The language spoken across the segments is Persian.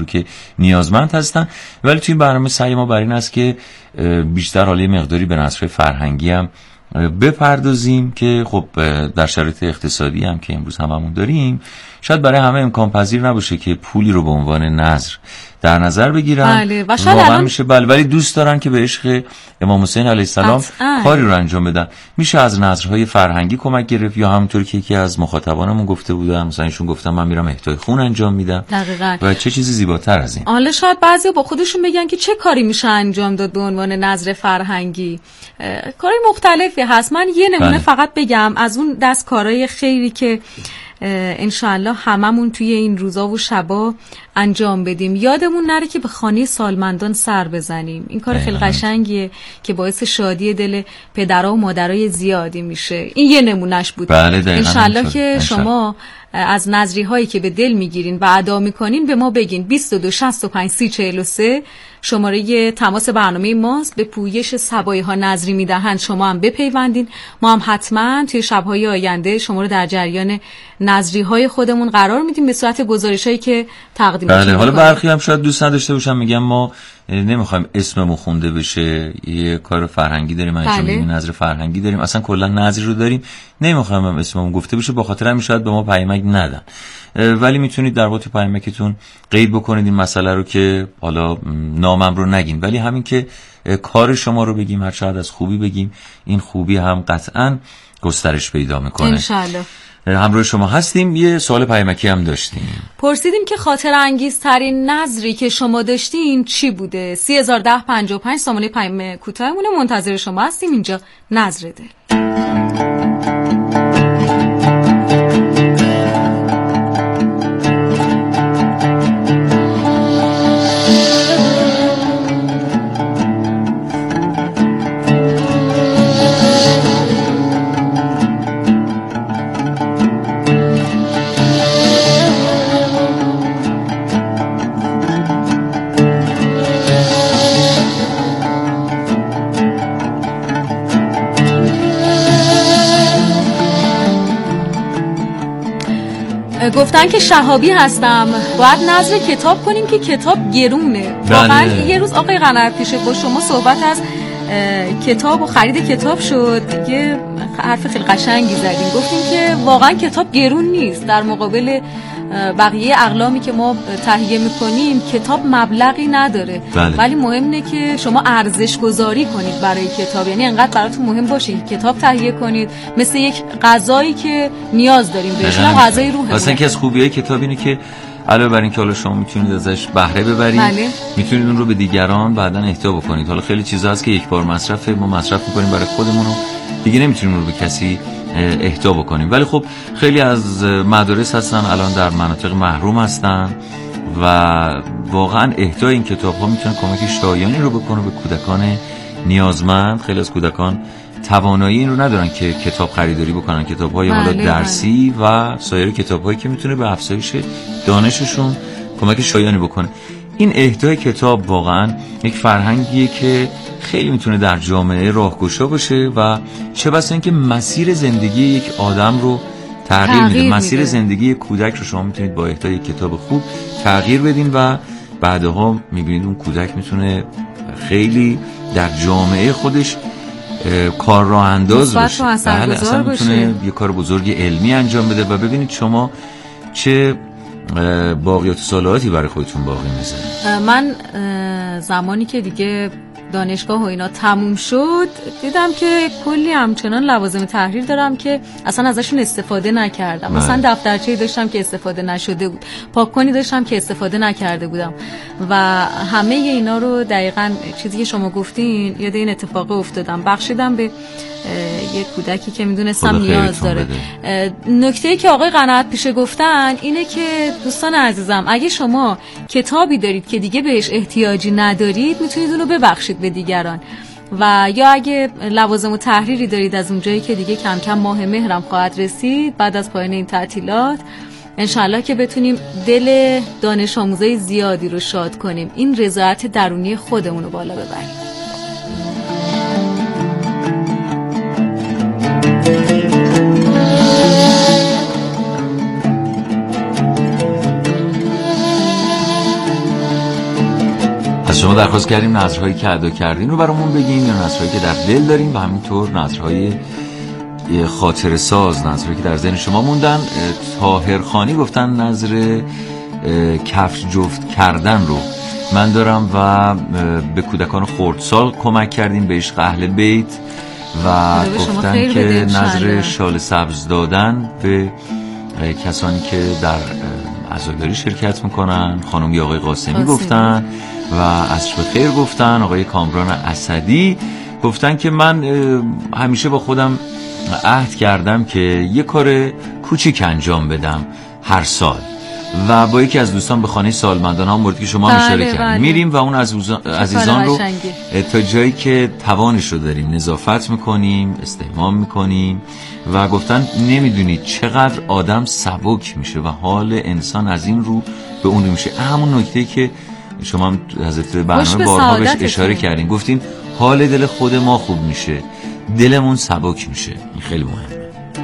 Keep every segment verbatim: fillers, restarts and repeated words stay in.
که نیازمند هستن. ولی توی برنامه سعی ما بر این است که بیشتر حالا مقداری به نظر فرهنگی هم بپردازیم که خب در شرایط اقتصادی هم که امروز هممون داریم شاید برای همه امکان پذیر نباشه که پولی رو به عنوان نذر در نظر بگیرن. بله. واقعا الان... میشه بله، ولی دوست دارن که به عشق امام حسین علیه السلام کاری رو انجام بدن. میشه از نذرهای فرهنگی کمک گرفت، یا همونطوری که یکی از مخاطبانمون گفته بودن، مثلا ایشون گفتن من میرم اهدای خون انجام میدم. دقیقاً. و چه چیزی زیباتر از این؟ حالا شاید بعضیا با خودشون بگن که چه کاری میشه انجام داد به عنوان نذر فرهنگی. کارهای مختلفی هست. من یه نمونه بله. فقط بگم از اون دست کارهای خیری که انشاءالله هممون توی این روزا و شبا انجام بدیم. یادمون نره که به خانه سالمندان سر بزنیم. این کار خیلی قشنگیه که باعث شادی دل پدرها و مادرای زیادی میشه. این یه نمونهش بود. بله انشاءالله که انشالله. شما از نذری هایی که به دل میگیرین و ادا میکنین به ما بگین. بیست و دو شصت و پنج سی چهل و سه شماره تماس برنامه ماست. به پویش سبایی ها نذری میدهند شما هم بپیوندین. ما هم حتما توی شبهای آینده شما رو در جریان نذری های خودمون قرار میدیم به صورت گزارش هایی که تقدیم بله. حالا برخی هم شاید دوست نداشته باشم، میگم ما نمیخوایم اسممون خونده بشه، یه کار فرهنگی داریم انجام میدیم، بله. نذر فرهنگی داریم، اصلا کلا نذری رو داریم، نمیخوایم هم اسممون گفته بشه، با خاطر همین شاید به ما پیامک ندن. ولی میتونید در واقع پیامکتون قید بکنید این مسئله رو که حالا نامم رو نگین، ولی همین که کار شما رو بگیم، هر چقدر از خوبی بگیم، این خوبی هم قطعاً گسترش پیدا میکنه ان شاء الله. همراه شما هستیم. یه سوال پیامکی هم داشتیم، پرسیدیم که خاطر انگیزترین نذری که شما داشتین چی بوده؟ سی هزار ده پنجاه و پنج سامانه پیام کوتاهمونه، منتظر شما هستیم. اینجا نذر دل. گفتن که شهابی هستم، باید نذر کتاب کنیم که کتاب گرونه. واقعا یه روز آقای قنرپیشه با شما صحبت از کتاب و خرید کتاب شد، دیگه حرف خیلی قشنگی زدیم، گفتیم که واقعا کتاب گرون نیست در مقابل بقیه اقلامی که ما تهیه میکنیم. کتاب مبلغی نداره، بله. ولی مهمه که شما ارزش گذاری کنید برای کتاب، یعنی انقدر براتون مهم باشه کتاب تهیه کنید، مثل یک غذایی که نیاز داریم بهش، نه غذای روحه. مثلا که از خوبیای کتاب اینه که علاوه بر این که حالا شما میتونید ازش بهره ببرید، بله. میتونید اون رو به دیگران بعداً اهدا بکنید. حالا خیلی چیزا هست که یک بار مصرف ما مصرف میکنیم برای خودمون و دیگه نمیتونیم اون رو به کسی اهدا بکنیم. ولی خب خیلی از مدارس هستن الان در مناطق محروم هستن و واقعا اهدای این کتاب ها میتونه کمک شایانی رو بکنه به کودکان نیازمند. خیلی از کودکان توانایی این رو ندارن که کتاب خریداری بکنن، کتاب های حالا درسی و سایر کتاب هایی که میتونه به افزایش دانششون کمک شایانی بکنه. این اهدای کتاب واقعا یک فرهنگیه که خیلی میتونه در جامعه راهگشا باشه و چه بسا اینکه مسیر زندگی یک آدم رو تغییر, تغییر میده. مسیر میده. زندگی کودک رو شما میتونید با اهدای یک کتاب خوب تغییر بدین و بعدها میبینید اون کودک میتونه خیلی در جامعه خودش کار راه انداز بشه. بله، اصلا میتونه یه کار بزرگی علمی انجام بده و ببینید شما چه باقیات صالحاتی برای خودتون باقی میذاره. من زمانی که دیگه دانشگاه و اینا تموم شد دیدم که کلی همچنان لوازم تحریر دارم که اصلا ازشون استفاده نکردم. بله. مثلا دفترچه‌ای داشتم که استفاده نشده بود، پاک‌کنی داشتم که استفاده نکرده بودم و همه اینا رو دقیقاً چیزی که شما گفتین یاد این اتفاق افتادم، بخشیدم به یه کودکی که میدونستم نیاز داره. نکته‌ای که آقای قناعت‌پیشه گفتن اینه که دوستان عزیزم اگه شما کتابی دارید که دیگه بهش احتیاجی ندارید میتونید اونو ببخشید به دیگران، و یا اگه لوازم و تحریری دارید از اونجایی که دیگه کم کم ماه مهرم خواهد رسید بعد از پایان این تعطیلات انشالله که بتونیم دل دانش آموزای زیادی رو شاد کنیم، این رضایت درونی خودمون رو بالا ببریم. از شما درخواست کردیم نظرهایی که ادا کردین رو برامون بگین یا نظرهایی که در دل داریم و همینطور نظرهای خاطر ساز، نظرهایی که در ذهن شما موندن. طاهرخانی گفتن نظر کفش جفت کردن رو من دارم و به کودکان خردسال کمک کردیم به عشق اهل بیت و گفتن که نظر شال سبز دادن به کسانی که در عزاداری شرکت میکنن، خانم یا آقای قاسمی, قاسمی گفتن و عصر بخیر گفتن. آقای کامران اسدی گفتن که من همیشه با خودم عهد کردم که یه کار کوچیک انجام بدم هر سال و با یکی از دوستان به خانه سالمندان هم موردی که شما اشاره کردید میریم و اون عزیزان رو تا جایی که توانش رو داریم نظافت میکنیم، استحمام میکنیم و گفتن نمیدونید چقدر آدم سبک میشه و حال انسان از این رو به اون رو میشه. همون نکته که شما هم حضرت برنامه بارها بهش اشاره کردین، گفتین حال دل خود ما خوب میشه، دلمون سبک میشه. این خیلی مهمه.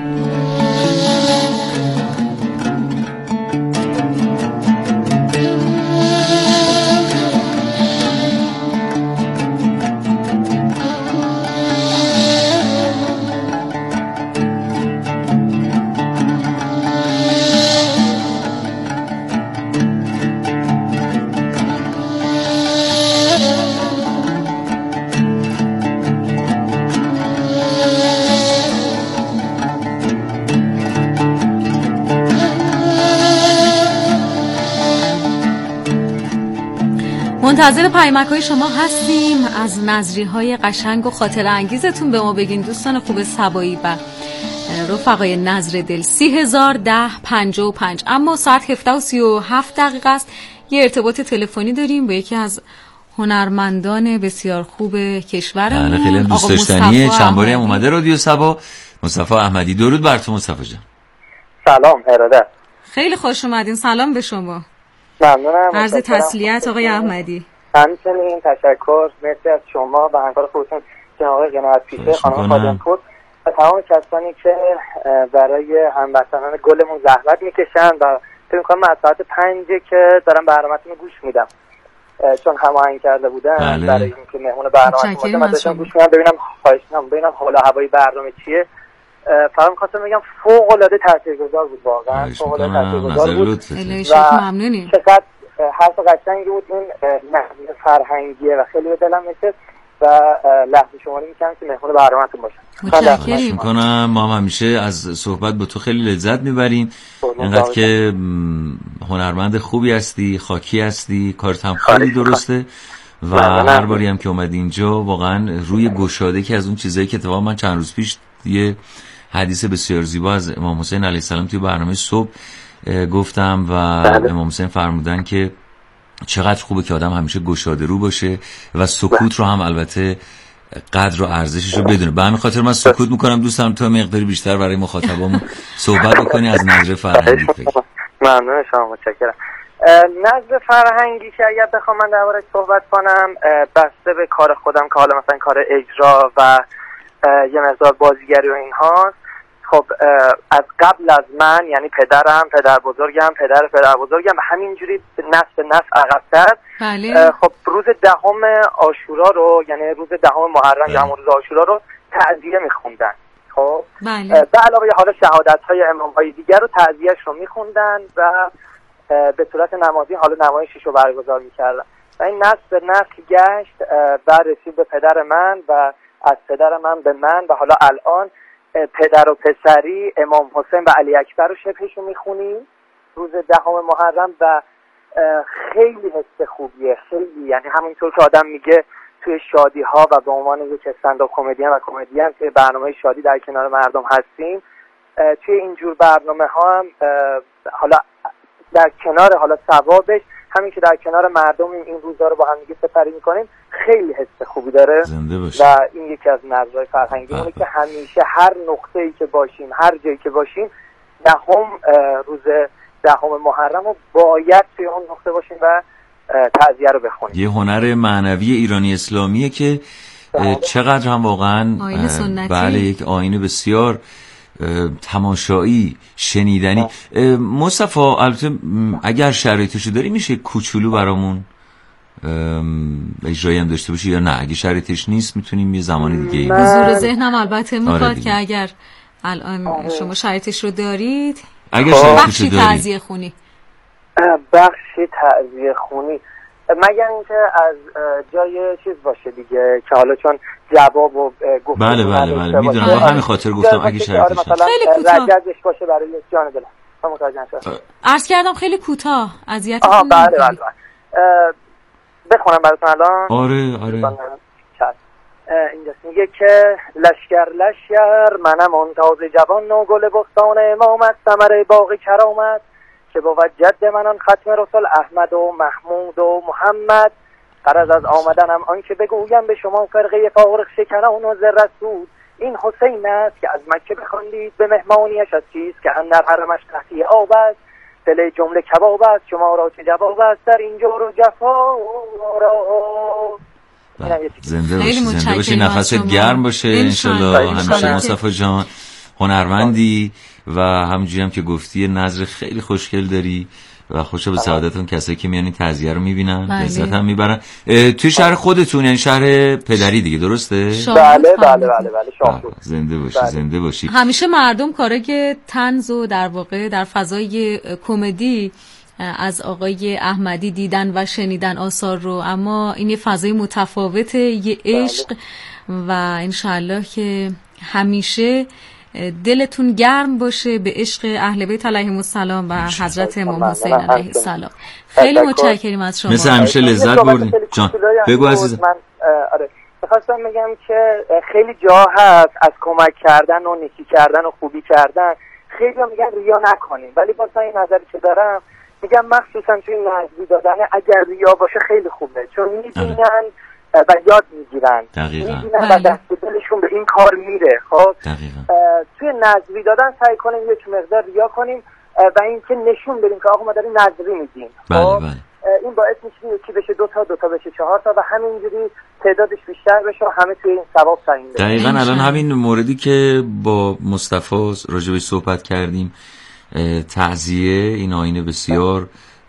منتظر پیامک‌های شما هستیم. از نظریه‌های قشنگ و خاطره انگیزتون به ما بگین دوستان خوب سبایی و رفقای نظر دل. سی هزار ده پنجاه و پنج. اما ساعت هفده و سی و هفت دقیقه است. یه ارتباط تلفنی داریم با یکی از هنرمندان بسیار خوب کشورمون. بله خیلی دوست داشتنیه، چند باری هم اومده رادیو سبا. مصطفی احمدی. درود بر تو مصطفی جان. سلام ارادت. خیلی خوش اومدین. سلام به شما. ممنونم. عرض تسلیت آقای احمدی. همچنین تشکر، مرسی از شما و همکار خودتون جناب آقای قناعت پیشه، خانم خادم‌پور و تمام کسانی که برای هموطنان گلمون زحمت میکشن و فکر می‌کنم من از ساعت پنج که دارم برنامه‌تون رو گوش میدم چون هماهنگ کرده بودم بله. برای اینکه مهمون برنامه بودم من داشتم گوش میدم ببینم خواهش می‌کنم ببینم حال و هوای برنامه چیه. فقط می‌خواستم بگم فوق‌العاده تاثیرگذار بود، واقعا فوق‌العاده تاثیرگذار بود. خیلی ممنونیم. چقدر حرف قشنگی بود، این نظر فرهنگیه و خیلی به دلم میشه و لحظه شماری میکنم که مهمون برنامه‌تون باشم. متشکرم میکنم. ما هم همیشه از صحبت با تو خیلی لذت میبریم، اینقدر که هنرمند خوبی هستی، خاکی هستی، کارت هم خیلی درسته و هر باری هم که اومدی اینجا واقعا روی گشاده که از اون چیزایی که اتفاقا من چند روز پیش یه حدیث بسیار زیبا از امام حسین علیه السلام توی برنامه صبح گفتم و بله. امام حسین فرمودن که چقدر خوبه که آدم همیشه گشاده رو باشه و سکوت رو هم البته قدر و ارزشش رو بدونه. به همین خاطر من سکوت میکنم، دوست دارم تو مقداری بیشتر برای مخاطبامون صحبت بکنی از نظر فرهنگی. ممنون شما، متشکرم. نظر فرهنگی که اگر بخوام من درباره‌اش صحبت کنم بسته به کار خودم که حالا مثلا کار اجرا و یه مقدار بازیگری و اینهاست. خب از قبل از من یعنی پدرم، پدر بزرگم، پدر پدر بزرگم و همینجوری نسل به نسل عقب‌تر بله. خب روز دهم عاشورا رو یعنی روز دهم محرم یا همون روز عاشورا رو تعزیه میخوندن. خب بله. به علاوه حالا شهادت‌های امام‌های دیگر رو تعزیه‌اش رو میخوندن و به صورت نمازی حالا نمایشش رو برگزار میکردن و این نسل به نسل گشت و رسید به پدر من و از پدر من به من و حالا الان پدر و پسری امام حسین و علی اکبر رو شبهشو میخونیم روز دهم محرم و خیلی حس خوبیه، خیلی یعنی همینطور که آدم میگه توی شادی ها و به عنوان یک استندآپ کمدین و کمدین توی برنامه شادی در کنار مردم هستیم، توی اینجور برنامه ها هم حالا در کنار حالا ثوابش همین که در کنار مردم این روزا رو با هم دیگه سپری میکنیم خیلی حس خوبی داره و این یکی از نظرهای فرهنگی اونه که همیشه هر نقطه‌ای که باشیم، هر جایی که باشیم، دهم روز دهم محرم رو باید توی اون نقطه باشیم و تعزیه رو بخونیم. یه هنر معنوی ایرانی اسلامیه که چقدر هم واقعا آیین سنتی. بله یک آیین بسیار تماشایی، شنیدنی. مصطفی البته اگر شرایطشو داری میشه کوچولو برامون اجرایی هم داشته باشی یا نه؟ اگه شرایطش نیست میتونیم یه زمان دیگه. حضور ذهنم البته میخواد آره که اگر الان آره. شما شرایطش رو دارید اگر شرایطش بخشی رو دارید تعزیه خونی بخشی تعزیه خونی مگر اینکه از جای چیز باشه دیگه که حالا چون جواب و گفتگو بله بله بله میدونم با همین خاطر گفتم اگه شرایطش مثلا رجزش باشه برای جان دلم. عرض کردم خیلی کوتاه اذیتتون نکنید. بله بله بخونم براتون الان. آره آره اینجاست میگه که لشکر لشکر منم اون تازه جوان و گل بستان امامت ثمره باغ کرامت که بود جد منان ختم رسول احمد و محمود و محمد غرض از آمدنم آن که بگویم به شما فرقه فارغ شکنان و ز رسول این حسین است که از مکه بخواندید به مهمانیش از چیز که اندر حرمش تحتی آب است دل جمله کباب است شما را چه جواب است در این جور و جفا را. زنده باشی زنده باشی نفست گرم باشه انشالله همیشه مصطفی جان هنرمندی و همونجوری هم که گفتی نظر خیلی خوشگل داری و خوشا به سعادتون کسایی که میانی تعزیه رو میبینن لذت هم میبرن. توی شهر خودتون یعنی شهر پدری دیگه درسته؟ بله بله بله بله شاهد. زنده باشی بله. زنده باشی. همیشه مردم کارای طنز و در واقع در فضای کمدی از آقای احمدی دیدن و شنیدن آثار رو، اما این یه فضای متفاوته، یه عشق و انشالله که همیشه دلتون گرم باشه به عشق اهل بیت علیهم السلام و حضرت امام حسین علیه السلام. خیلی متشکرم از شما. مثل همیشه لذت بردیم. جان بگو عزیزم. من آره می‌خواستم بگم که خیلی جا هست از کمک کردن و نیکی کردن و خوبی کردن، خیلی میگن ریا نکنیم، ولی واسه این نظری که دارم میگم مخصوصا توی نظری دادن اگر ریا باشه خیلی خوبه، چون میبینن و یاد میگیرن میبینن و دست دلشون به این کار میره. خب توی نظری دادن سعی کنیم یک مقدار ریا کنیم و اینکه نشون بدیم که آقا ما داریم نظری میدیم. بله بله. این باعث میشه یکی بشه دو تا دو تا بشه چهار تا و همینجوری تعدادش بیشتر بشه و همه توی این ثواب سعی بشه. دقیقاً الان همین موردی که با مصطفی راجع بهش صحبت کردیم، تعزیه، این آینه بسیار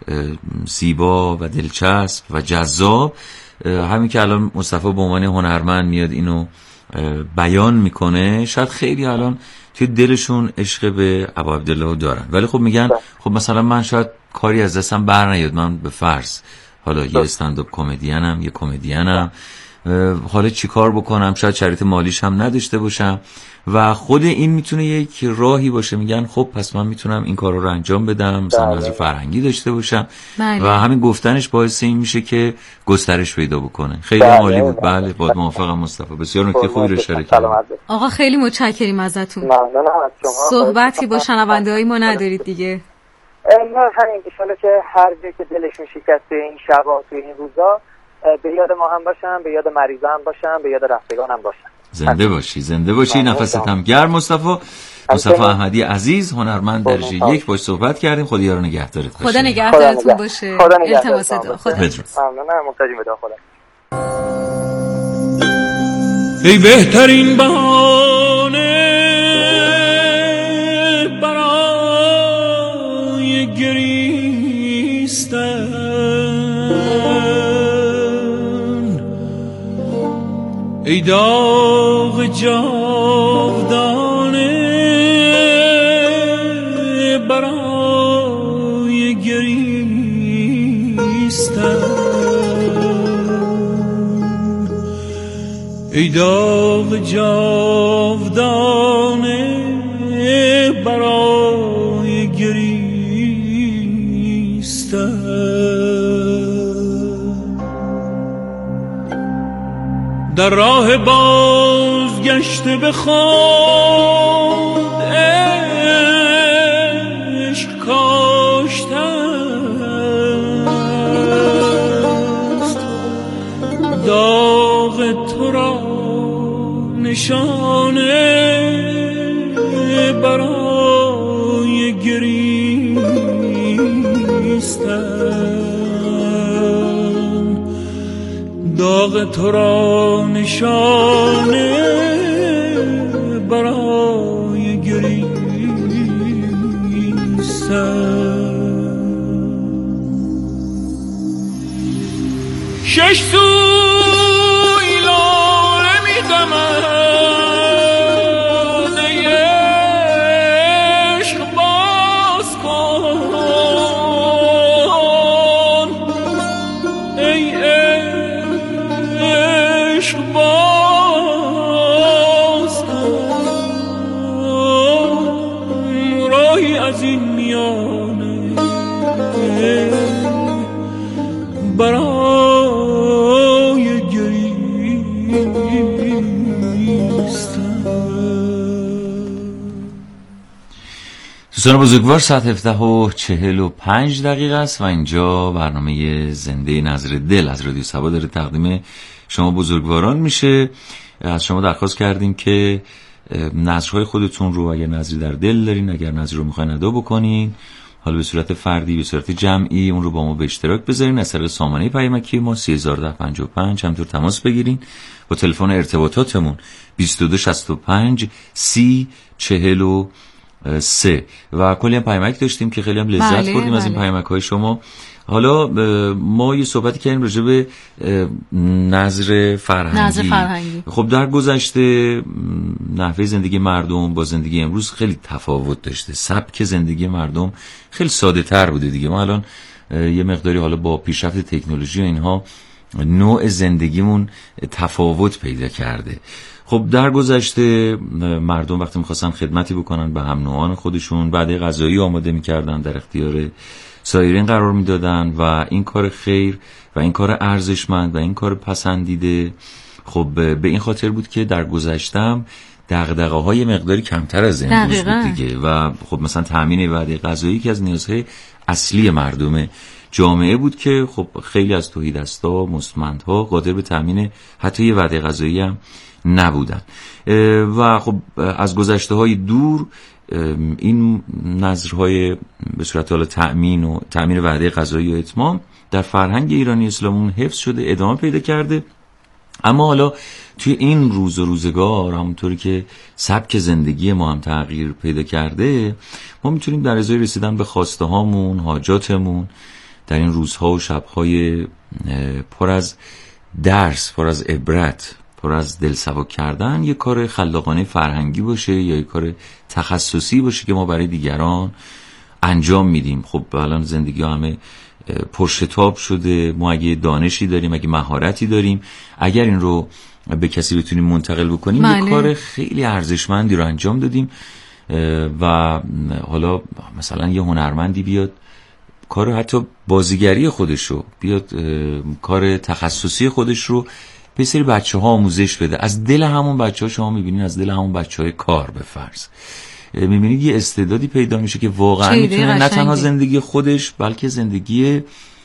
زیبا و دلچسب و جذاب، همین که الان مصطفی به عنوان هنرمند میاد اینو بیان میکنه، شاید خیلی الان توی دلشون عشق به ابا عبدالله دارن، ولی خب میگن خب مثلا من شاید کاری از دستم بر نیاد، من به فرض حالا یه استنداپ کمدینم یه کمدینم، حالا چی کار بکنم، شاید شرایط مالیش هم نداشته باشم و خود این میتونه یک راهی باشه. میگن خب پس من میتونم این کارا رو انجام بدم، مثلا نظر فرهنگی داشته باشم بله. و همین گفتنش باعث این میشه که گسترش پیدا بکنه. خیلی عالی بود. بله با موافقم مصطفی، بسیار نکته خوبی رو اشاره کردید. آقا خیلی متشکریم ازتون. ممنونم از شما. صحبتی با شنونده‌های ما ندارید دیگه؟ ما همین ان شاءالله که هر جایی که دلشون شکسته این شبا تو این روزا به یاد ما هم باشن، به یاد مریضا هم باشن، به یاد رفتگان هم باشن. زنده باشی زنده باشی، نفست هم گرم. مصطفی مصطفی احمدی عزیز هنرمند درجه یک باش صحبت کردیم. خدا یار نگهدارت باشه. خدا نگهدارتون باشه. التماس دعا. خدا ممنونم. محتاجیم به دعا. خدا. ای بهترین بهانه برای گریستن، ای داغ جاودانه برای گریستن، ای داغ جاودانه برای گریستن. در راه بازگشت به خود عشق کاشته است، داغ تو را نشانه برای گریستن، داغ تو را نشانه برای گریستن. شش سوی لاله میدمد ای عشق باز کن ای عشق باز کن راهی از این میانه برای گریستن. دوستان بزرگوار، ساعت هفده و چهل و پنج دقیقه است و اینجا برنامه زنده نظر دل از رادیو سبا داره تقدیم شما بزرگواران میشه. از شما درخواست کردیم که نظرهای خودتون رو اگر نظری در دل دارین، اگر نظری رو میخواین ادا بکنین، حالا به صورت فردی، به صورت جمعی، اون رو با ما به اشتراک بذارین. از طریق سامانه پیامکی ما سه هزار و ده پنجاه و پنج همینطور تماس بگیرین. با تلفن ارتباطاتمون بیست و دو شصت و پنج سی چهل و سه و کلی هم پیامک داشتیم که خیلی هم لذت بله، بردیم بله. از این پیامک های شما. حالا ما یه صحبتی کردیم راجع به نظر فرهنگی. نظر فرهنگی خب در گذشته نحوه زندگی مردم با زندگی امروز خیلی تفاوت داشته. سبک زندگی مردم خیلی ساده تر بوده دیگه. ما الان یه مقداری حالا با پیشرفت تکنولوژی و اینها نوع زندگیمون تفاوت پیدا کرده. خب در گذشته مردم وقتی میخواستن خدمتی بکنن به هم نوعان خودشون، بعد غذایی آماده میکردن، در اختیار سایرین قرار میدادن و این کار خیر و این کار ارزشمند و این کار پسندیده خب به این خاطر بود که در گذشتم دغدغه‌های مقداری کمتر از امروز بود دیگه و خب مثلا تامین وعده غذایی که از نیازهای اصلی مردم جامعه بود که خب خیلی از توحیدستا، مستمندها قادر به تامین حتی یه وعده غذایی هم نبودن و خب از گذشته های دور این نظرهای به صورت حالا تأمین و تأمین وعده غذایی و اتمام در فرهنگ ایرانی اسلامون حفظ شده، ادامه پیدا کرده. اما حالا توی این روز و روزگار همونطوری که سبک زندگی ما هم تغییر پیدا کرده، ما میتونیم در ازای رسیدن به خواسته هامون، حاجاتمون در این روزها و شبهای پر از درس، پر از عبرت، پر از دل سبک کردن یه کار خلاقانه فرهنگی باشه یا یه کار تخصصی باشه که ما برای دیگران انجام میدیم. خب الان زندگی همه پرشتاب شده. ما اگه دانشی داریم، اگه مهارتی داریم، اگر این رو به کسی بتونیم منتقل بکنیم ماله. یه کار خیلی ارزشمندی رو انجام دادیم. و حالا مثلا یه هنرمندی بیاد کار حتی بازیگری خودش رو بیاد، کار تخصصی خودش رو به سری بچه ها آموزش بده. از دل همون بچه ها شما میبینید، از دل همون بچه های کار به فرض میبینید یه استعدادی پیدا میشه که واقعا میتونه نه تنها زندگی خودش بلکه زندگی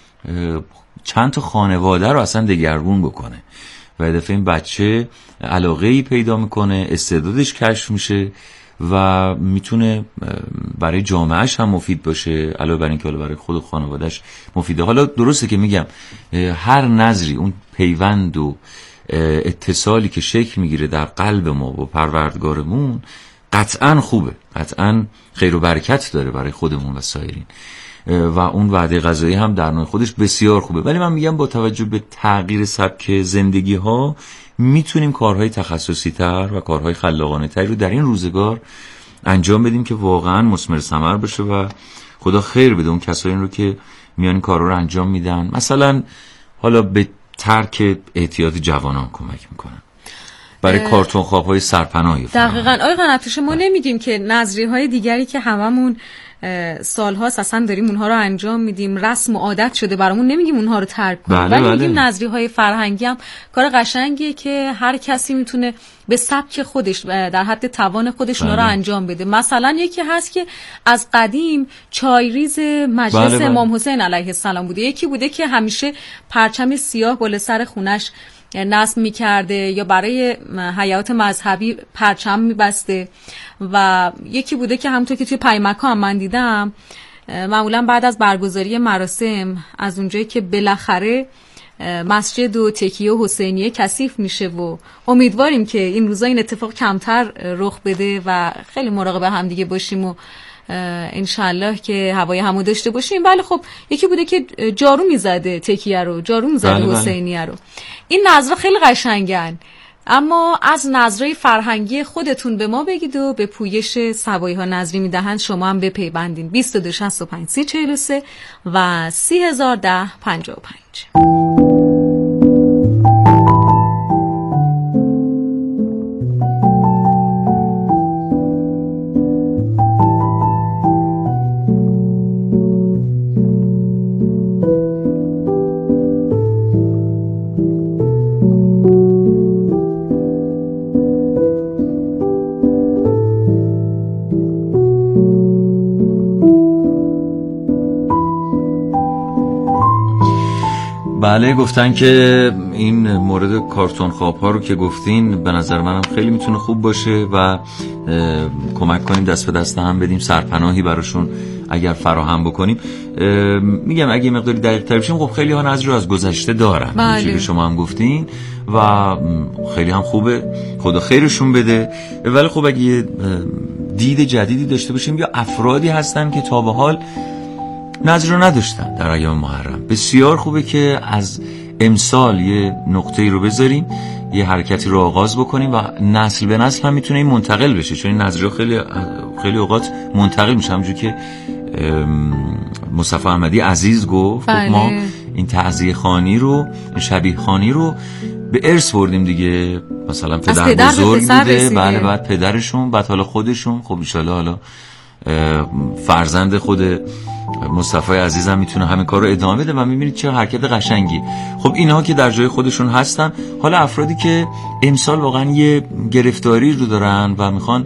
چند تا خانواده رو اصلا دگرگون بکنه و هدف این بچه علاقه‌ای پیدا میکنه، استعدادش کشف میشه و میتونه برای جامعهش هم مفید باشه، علاوه بر اینکه برای خود و خانوادهش مفیده. حالا درسته که میگم هر نظری، اون پیوند و اتصالی که شکل میگیره در قلب ما و پروردگارمون قطعا خوبه، قطعا خیر و برکت داره برای خودمون و سایرین و اون وعده غذایی هم در نوع خودش بسیار خوبه. ولی من میگم با توجه به تغییر سبک زندگی ها میتونیم کارهای تخصصی تر و کارهای خلاقانه تری رو در این روزگار انجام بدیم که واقعا مثمر ثمر بشه و خدا خیر بده اون کسایی رو که میان این کارا رو انجام میدن. مثلا حالا به ترک اعتیاد جوانان کمک میکنن، برای کارتون خواب‌های سرپناهی. دقیقاً آقای قناتوش، ما نمیگیم که نظریه‌های دیگری که هممون سال‌هاست اصلا داریم اونها رو انجام میدیم، رسم و عادت شده برامون، نمیگیم اونها رو ترک کنیم. بله ولی بله. میگیم نظریه‌های فرهنگی هم کار قشنگیه که هر کسی میتونه به سبک خودش در حد توان خودش اونها بله. رو انجام بده. مثلا یکی هست که از قدیم چایریز مجلس بله بله. امام حسین علیه السلام بوده. یکی بوده که همیشه پرچم سیاه بالا سر خونش نصب می‌کرده یا برای حیات مذهبی پرچم می‌بسته و یکی بوده که همونطور که توی پیامک‌ها هم من دیدم معمولا بعد از برگزاری مراسم از اونجایی که بالاخره مسجد و تکیه و حسینیه کثیف میشه و امیدواریم که این روزا این اتفاق کمتر رخ بده و خیلی مراقب هم دیگه باشیم و انشالله که هوای همو داشته باشیم. ولی خب یکی بوده که جارو میزده تکیه رو، جارو میزده بله حسینیه رو. این نظرها خیلی قشنگن، اما از نظرهای فرهنگی خودتون به ما بگید و به پویش سبایی ها نظری میدهند شما هم بپیوندین. بیست و دو شصت و پنج سی چهل و سه و سی هزار ده پنجاه و پنج. بله، گفتن که این مورد کارتون خواب ها رو که گفتین به نظر منم خیلی میتونه خوب باشه و کمک کنیم، دست به دست هم بدیم، سرپناهی براشون اگر فراهم بکنیم. میگم اگه مقداری دقیق تر بشیم، خب خیلی ها نظری رو از گذشته دارن، بله. که شما هم گفتین و خیلی هم خوبه، خدا خیرشون بده. ولی خب اگه دید جدیدی داشته باشیم، یا افرادی هستن که تا به حال نظر رو نداشتن در ایام محرم، بسیار خوبه که از امسال یه نقطه‌ای رو بذاریم، یه حرکتی رو آغاز بکنیم و نسل به نسل هم میتونه این منتقل بشه، چون این نظریه خیلی خیلی اوقات منتقل میشه. همونجوری که مصطفی احمدی عزیز گفت، بله. ما این تعزیه خوانی رو، شبیه خوانی رو به ارث بردیم دیگه، مثلا پدر, پدر بزرگ بوده، بله، بعد پدرشون، بعد حالا خودشون، خب ان شاءالله حالا فرزند خود مصطفی عزیزم میتونه همین کار رو ادامه بده و میبینید چه حرکت قشنگی. خب اینها که در جای خودشون هستن، حالا افرادی که امسال واقعا یه گرفتاری رو دارن و میخوان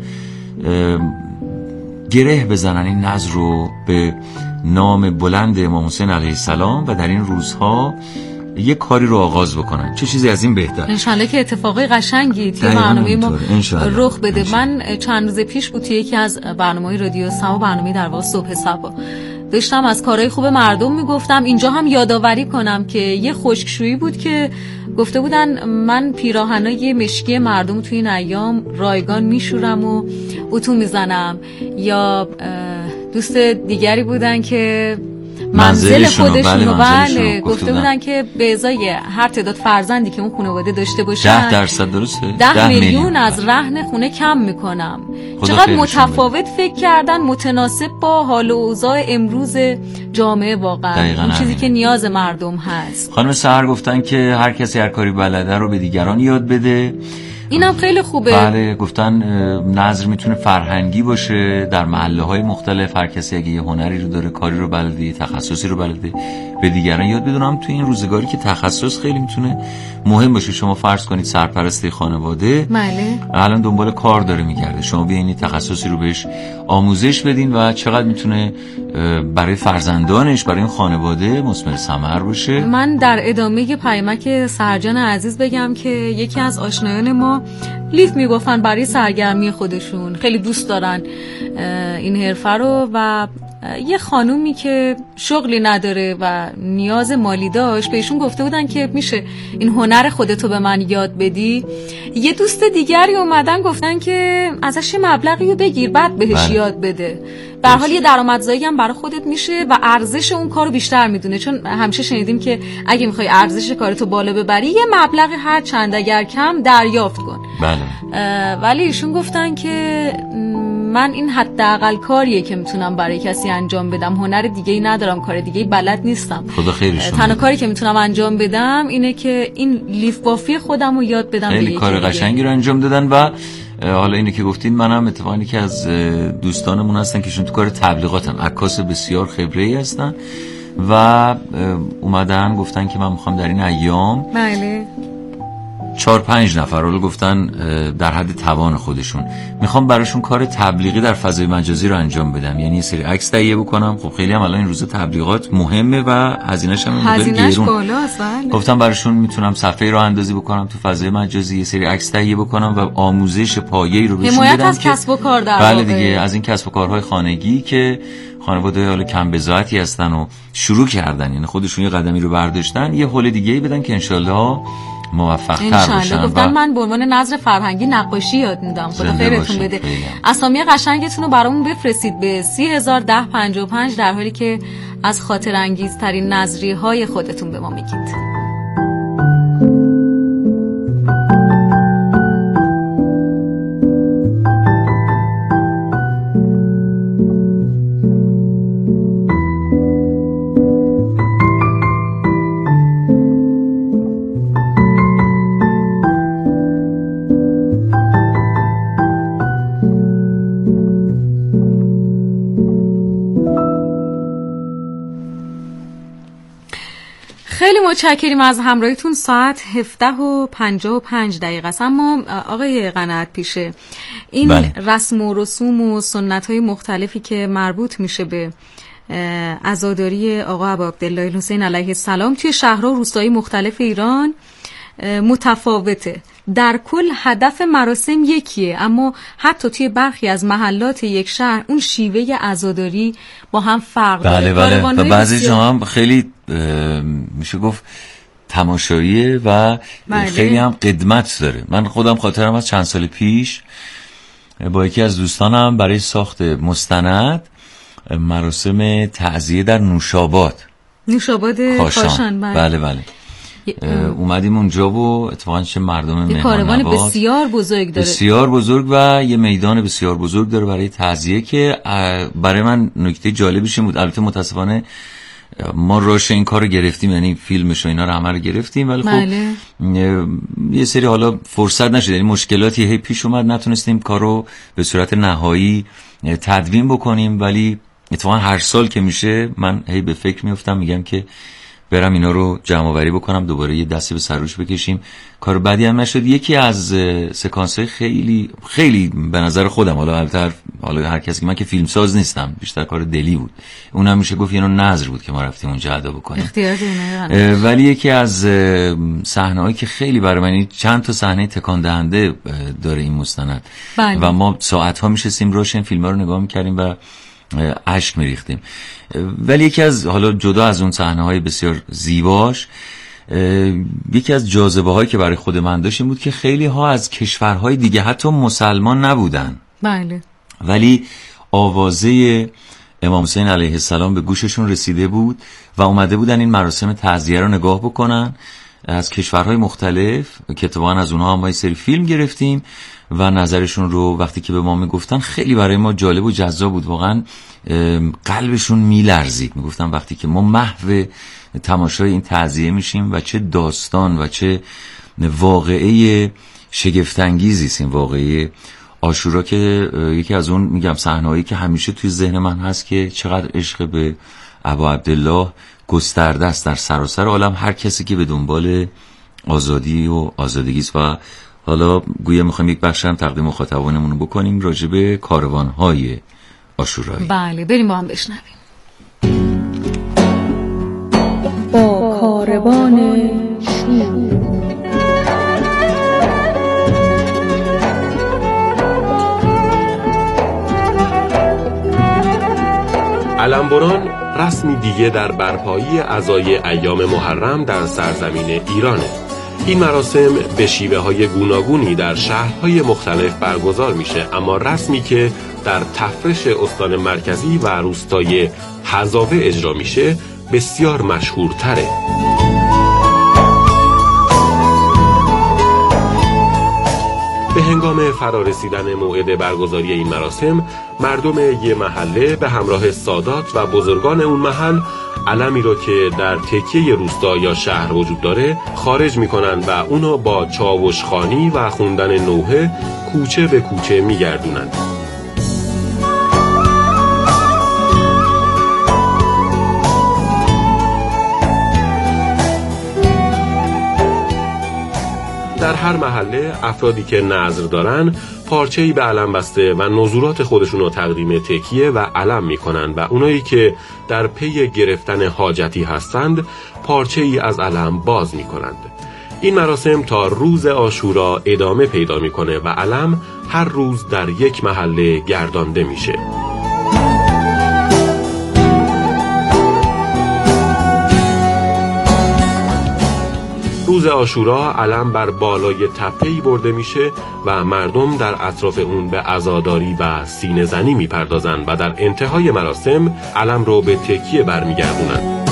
گره بزنن این نظر رو به نام بلند امام حسین علیه السلام و در این روزها یه کاری رو آغاز بکنن، چه چیزی از این بهتر. انشالله که اتفاقی قشنگی توی برنامه ما رخ بده. انشالله. من چند روز پیش بود توی یکی از برنامه‌های رادیو سما، برنامه در واقع صبح سبا، داشتم از کارهای خوب مردم میگفتم. اینجا هم یادآوری کنم که یه خشکشویی بود که گفته بودن من پیراهنای مشکی مردم توی این ایام رایگان میشورم و اتو میزنم، یا دوست دیگری بودن که منزل خودشونو، بله، گفته بودن. بودن که به ازای هر تعداد فرزندی که اون خانواده داشته باشن ده درصد درسته، ده, ده میلیون, میلیون از رهن خونه کم میکنم. چقدر متفاوت فکر کردن، متناسب با حال و اوضاع امروز جامعه، واقعا اون چیزی که نیاز مردم هست. خانم سحر گفتن که هر کسی هر کاری بلده رو به دیگران یاد بده، اینم خیلی خوبه. بله، گفتن نظر میتونه فرهنگی باشه در محله های مختلف، هر کسی اگه یه هنری رو داره، کاری رو بلده، تخصصی رو بلده، به دیگران یاد بدونم. تو این روزگاری که تخصص خیلی میتونه مهم باشه، شما فرض کنید سرپرستی خانواده، بله، الان دنبال کار داره میگرده، شما بیاین تخصصی رو بهش آموزش بدین و چقدر میتونه برای فرزندانش، برای این خانواده مثمر ثمر باشه. من در ادامه پیامک سرجان عزیز بگم که یکی از آشنایان ما لیف میگفتن برای سرگرمی خودشون، خیلی دوست دارن این حرفه رو، و یه خانومی که شغلی نداره و نیاز مالی داشت بهشون گفته بودن که میشه این هنر خودتو به من یاد بدی. یه دوست دیگری اومدن گفتن که ازش یه مبلغی رو بگیر بعد بهش بله. یاد بده، به هر حال یه درآمدزایی هم برای خودت میشه و ارزش اون کارو بیشتر میدونه، چون همیشه شنیدیم که اگه میخوای ارزش کارتو بالا ببری یه مبلغ هر چند اگر کم دریافت کن. بله. ولی ایشون گفتن که من این حداقل کاریه که میتونم برای کسی انجام بدم، هنر دیگه‌ای ندارم، کار دیگه‌ای بلد نیستم. خدا خیرشون. تنها کاری که میتونم انجام بدم اینه که این لیف بافی خودم رو یاد بدم. خیلی کار قشنگی رو انجام دادن. و حالا اینو که گفتین، منم اتفاقی که از دوستانمون هستن که شون تو کار تبلیغاتن، عکاس بسیار خبره‌ای هستن و اومدن گفتن که من میخوام در این ایام بله چهار پنج نفر رو گفتن در حد توان خودشون میخوام براشون کار تبلیغی در فضای مجازی رو انجام بدم، یعنی یه سری عکس تهیه بکنم. خب خیلی هم الان این روزا تبلیغات مهمه و هزینه‌ش هم هزینه‌اش بالاست. گفتم براشون میتونم صفحه رو اندازی بکنم تو فضای مجازی، یه سری عکس تهیه بکنم و آموزش پایه‌ای رو بهشون بدم، حمایت از کسب و کار در بله دیگه، از این کسب و کارهای خانگی که خانواده حالا کم بضاعتی هستن و شروع کردن، یعنی خودشون یه قدمی رو برداشتن، یه حل دیگه‌ای بدن که انشالله موفق‌تر باشن. گفتم من به عنوان نظر فرهنگی نقاشی یاد میدم. خدا خیرتون بده. اسامی قشنگتون رو برامون بفرستید به سی هزار و ده پنجاه و پنج در حالی که از خاطر انگیزترین نظریه های خودتون به ما میگید. خیلی متشکریم از همراهیتون. ساعت هفده و پنجاه و پنج دقیقه است. اما آقای قناعت پیشه، این بله. رسم و رسوم و سنت های مختلفی که مربوط میشه به عزاداری آقا ابا عبدالله الحسین علیه السلام توی شهرها و روستاهای مختلف ایران متفاوته. در کل هدف مراسم یکیه، اما حتی توی برخی از محلات یک شهر اون شیوه عزاداری با هم فرق داره. بله بله. و بعضی جاها هم خیلی میشه گفت تماشاییه و بله. خیلی هم قدمت داره. من خودم خاطرم از چند سال پیش با یکی از دوستانم برای ساخت مستند مراسم تعزیه در نوشاباد نوشاباد کاشان, کاشان بله بله, بله. اومدیم اونجا و اتفاقا چه مردم مهمان کاروان بسیار بزرگ داره، بسیار بزرگ و یه میدان بسیار بزرگ داره برای تعزیه که برای من نکته جالبش بود. البته متاسفانه ما راش این کارو گرفتیم، یعنی فیلمش و اینا رو همه رو گرفتیم، ولی خب یه سری حالا فرصت نشد، یعنی مشکلاتی هی پیش اومد، نتونستیم کارو به صورت نهایی تدوین بکنیم. ولی اتفاقا هر سال که میشه من هی به فکر میافتم، میگم که برم اینا رو جمع آوری بکنم، دوباره یه دستی به سروش بکشیم. کار بدی هم نشد. یکی از سکانس های خیلی خیلی به نظر خودم، حالا البته حالا هر کسی که، من که فیلم ساز نیستم، بیشتر کار دلی بود، اونم میشه گفت یه نوع نظر بود که ما رفتیم اونجا ادا بکنیم. ولی یکی از صحنه‌هایی که خیلی برای من، چند تا صحنه تکان دهنده داره این مستند بله. و ما ساعت‌ها میشستیم روشن فیلم‌ها رو نگاه می‌کردیم و اشک میریختیم. ولی یکی از، حالا جدا از اون صحنه‌های بسیار زیباش، یکی از جاذبه‌هایی که برای خود من داشت این بود که خیلی ها از کشورهای دیگه حتی مسلمان نبودن بله، ولی آوازه امام حسین علیه السلام به گوششون رسیده بود و اومده بودن این مراسم تعزیه رو نگاه بکنن از کشورهای مختلف، که اتفاقا از اونها هم ما یه سری فیلم گرفتیم و نظرشون رو وقتی که به ما میگفتن خیلی برای ما جالب و جذاب بود. واقعا قلبشون میلرزید، میگفتن وقتی که ما محو تماشای این تعزیه میشیم و چه داستان و چه واقعه شگفت‌انگیزی است این واقعه عاشورا، که یکی از اون میگم صحنه‌هایی که همیشه توی ذهن من هست که چقدر عشق به ابا عبدالله گسترده است در سراسر عالم، هر کسی که به دنبال آزادی و آزادگی است. و حالا گویا میخوایم یک بخش هم تقدیم مخاطبانمون رو بکنیم راجع به کاروان‌های عاشورایی. بله بریم با هم بشنویم. با کاروان شور علمبران رسمی دیگه در برپایی عزای ایام محرم در سرزمین ایرانه. این مراسم به شیوه های گوناگونی در شهرهای مختلف برگزار میشه، اما رسمی که در تفرش استان مرکزی و روستای هزاوه اجرا میشه بسیار مشهورتره. به هنگام فرارسیدن موعد برگزاری این مراسم، مردم یه محله به همراه سادات و بزرگان اون محل علمی رو که در تکیه روستا یا شهر وجود داره خارج میکنن و اونو با چاوشخوانی و خوندن نوحه کوچه به کوچه میگردونن. در هر محله افرادی که نذر دارن پارچه‌ای به علم بسته و نذورات خودشون رو تقدیم تکیه و علم میکنن و اونایی که در پی گرفتن حاجتی هستند پارچه‌ای از علم باز میکنند. این مراسم تا روز عاشورا ادامه پیدا میکنه و علم هر روز در یک محله گردانده میشه. روز عاشورا علم بر بالای تپه‌ای برده میشه و مردم در اطراف اون به عزاداری و سینه زنی میپردازن و در انتهای مراسم علم رو به تکیه برمیگردونن.